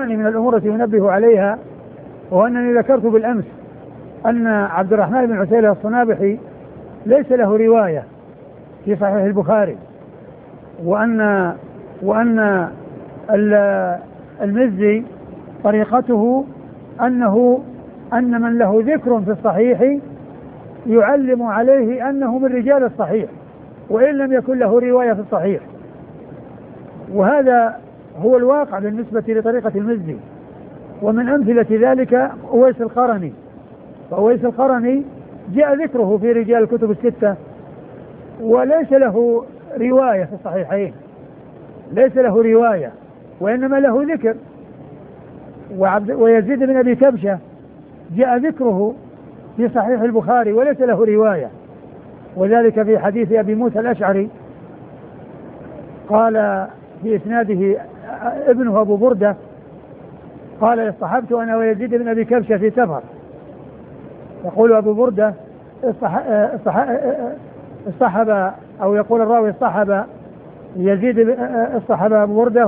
يعني من الأمور التي ينبه عليها، وأنني ذكرت بالأمس أن عبد الرحمن بن عسيلة الصنابحي ليس له رواية في صحيح البخاري، وأن المزي طريقته أن من له ذكر في الصحيح يعلم عليه أنه من رجال الصحيح وإن لم يكن له رواية في الصحيح، وهذا هو الواقع بالنسبة لطريقة المزي. ومن أمثلة ذلك أويس القرني، فأويس القرني جاء ذكره في رجال الكتب الستة وليس له رواية في الصحيحين، ليس له رواية وإنما له ذكر. ويزيد بن أبي كبشة جاء ذكره في صحيح البخاري وليس له رواية، وذلك في حديث أبي موسى الأشعري قال في إسناده ابنه أبو بردة قال اصطحبت أنا ويزيد بن أبي كبشة في سفر، يقول أبو بردة اصطحب، أو يقول الراوي اصطحب يزيد، اصطحب أبو بردة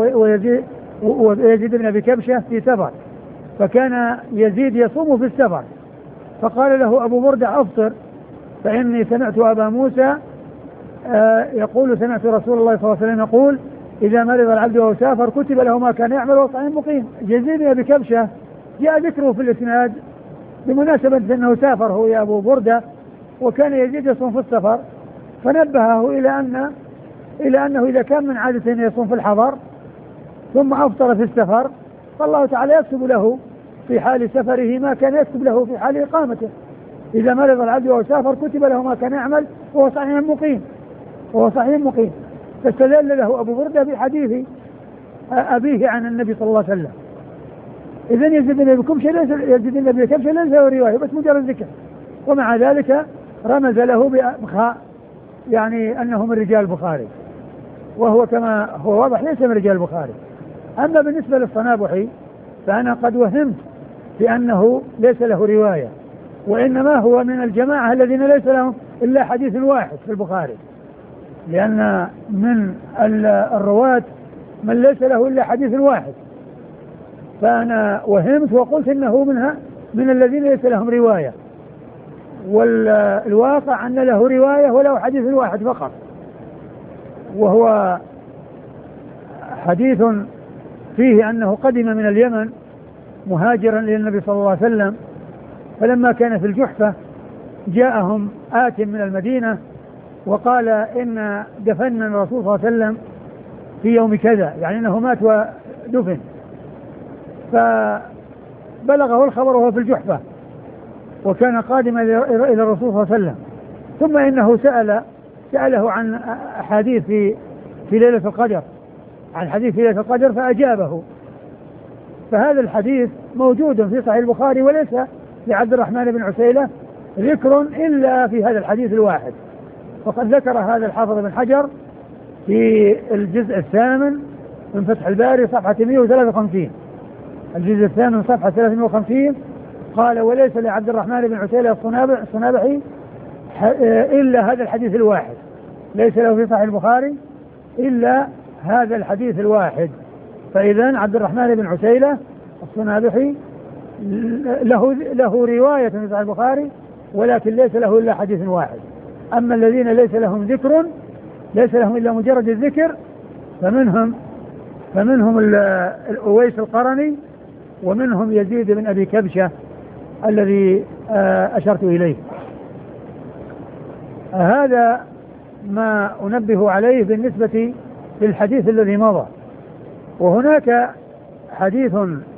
ويزيد بن أبي كبشة في سفر، فكان يزيد يصوم في السفر، فقال له أبو بردة أفطر فإني سمعت أبا موسى يقول سمعت رسول الله صلى الله عليه وسلم يقول إذا مرض العبد وهو سافر كتب له ما كان يعمل وهو صحيح مقيم. يزيد بن أبي كبشة جاء ذكره في الإسناد بمناسبة أنه سافر هو يا أبو بردة، وكان يزيد يصوم في السفر، فنبهه إلى أنه إذا كان من عادة أن يصوم في الحضر ثم أفطر في السفر فالله تعالى يكتب له في حال سفره ما كان يكتب له في حال إقامته. إذا مرض العبد وهو سافر كتب له ما كان يعمل وهو صحيح مقيم. فاستدل له أبو بردة بحديث أبيه عن النبي صلى الله عليه وسلم. إذن يزيد بن أبي كبشة ليس له رواية بس مجرد ذكر، ومع ذلك رمز له بأخاء يعني أنه من رجال البخاري، وهو كما هو واضح ليس من رجال البخاري. أما بالنسبة للصنابحي فأنا قد وهمت بأنه ليس له رواية، وإنما هو من الجماعة الذين ليس لهم إلا حديث واحد في البخاري، لأن من الرواة من ليس له إلا حديث واحد، فأنا وهمت وقلت إنه من الذين ليس لهم رواية، والواقع أن له رواية وله حديث واحد فقط، وهو حديث فيه أنه قدم من اليمن مهاجرا للنبي صلى الله عليه وسلم، فلما كان في الجحفة جاءهم آت من المدينة وقال إن دفننا الرسول صلى الله عليه وسلم في يوم كذا، يعني أنه مات ودفن، فبلغه الخبر وهو في الجحفة وكان قادما إلى الرسول صلى الله عليه وسلم، ثم إنه سأله عن حديث في ليلة القدر، عن حديث في ليلة القدر فأجابه. فهذا الحديث موجود في صحيح البخاري وليس لعبد الرحمن بن عسيلة ذكر إلا في هذا الحديث الواحد، وقد ذكر هذا الحافظ بن حجر في الجزء الثامن من فتح الباري صفحة 153، الجزء الثامن صفحة 350 قال وليس لعبد الرحمن بن عسيلة الصنابحي إلا هذا الحديث الواحد، ليس له في صحيح البخاري إلا هذا الحديث الواحد. فإذا عبد الرحمن بن عسيلة الصنابحي له رواية في صحيح البخاري ولكن ليس له إلا حديث واحد. أما الذين ليس لهم ذكر، ليس لهم إلا مجرد الذكر، فمنهم أويس القرني، ومنهم يزيد بن أبي كبشة الذي أشرت إليه. هذا ما أنبه عليه بالنسبة للحديث الذي مضى. وهناك حديث